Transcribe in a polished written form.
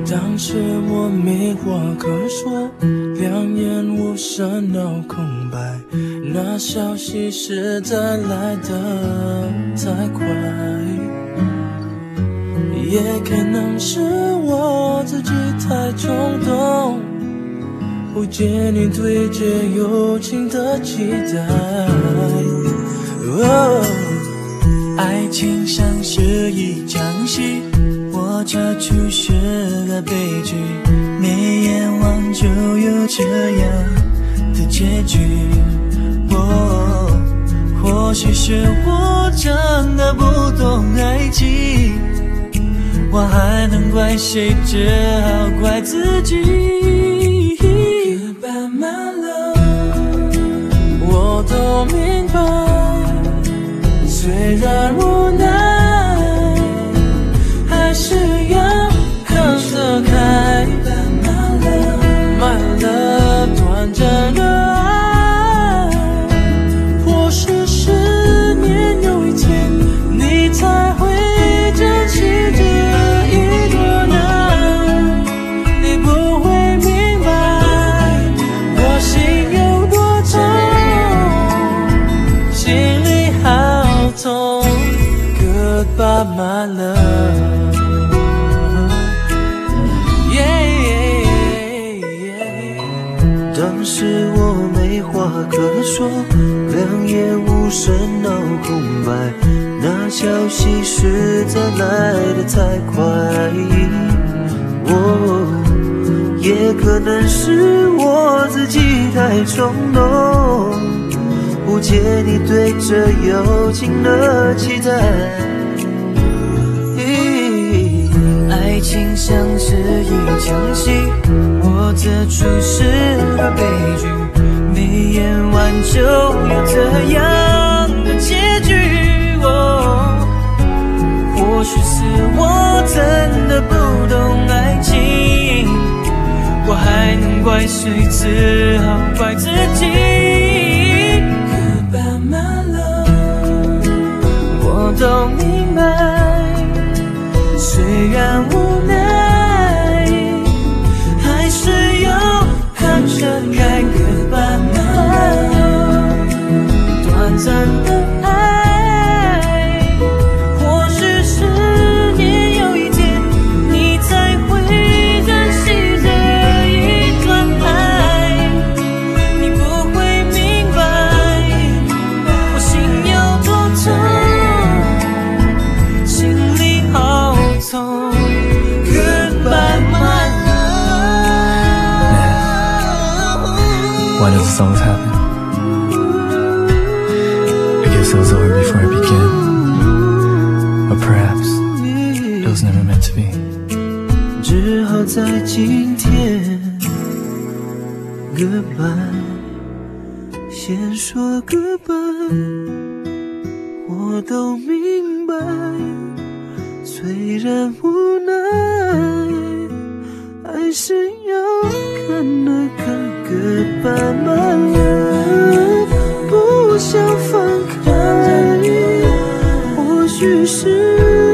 当时我没话可说，两眼无神脑空白，那消息实在来得太快，也可能是我自己太冲动，不解你对这友情的期待。 爱情像是一场戏，我这出是个悲剧，没演完就有这样的结局。或许是我真的不懂爱情，我还能怪谁？只好怪自己。 Goodbye my love， 我都明白，虽然无奈，还是要看得开。My love， 短暂的爱，或许10年有一天，你才会珍惜这一段爱。你不会明白我心有多痛，心里好痛。Goodbye my love。 当时我没话可说，两眼无神脑空白，那消息实在来得太快。也可能是我自己太冲动，不解你对这友情的期待。爱情像是一场戏，我这出是个悲剧，没演完就有这样的结局。或许是我真的不懂爱情，我还能怪谁？只好怪自己。 Goodbye my love， 我都明白，虽然无奈，还是要看着开。Goodbye my love， 短暂的爱，或许10年有一天，你才会珍惜这一段爱。你不会明白我心有多痛，心里好痛。Goodbye my love。 Why does this always happen? I guess it was over before it began. Or perhaps it was never meant to be. 只好在今天 Goodbye， 先说 Goodbye。 我都明白，虽然无奈，还是要看那个 Goodbye my love， 不想放开，或许是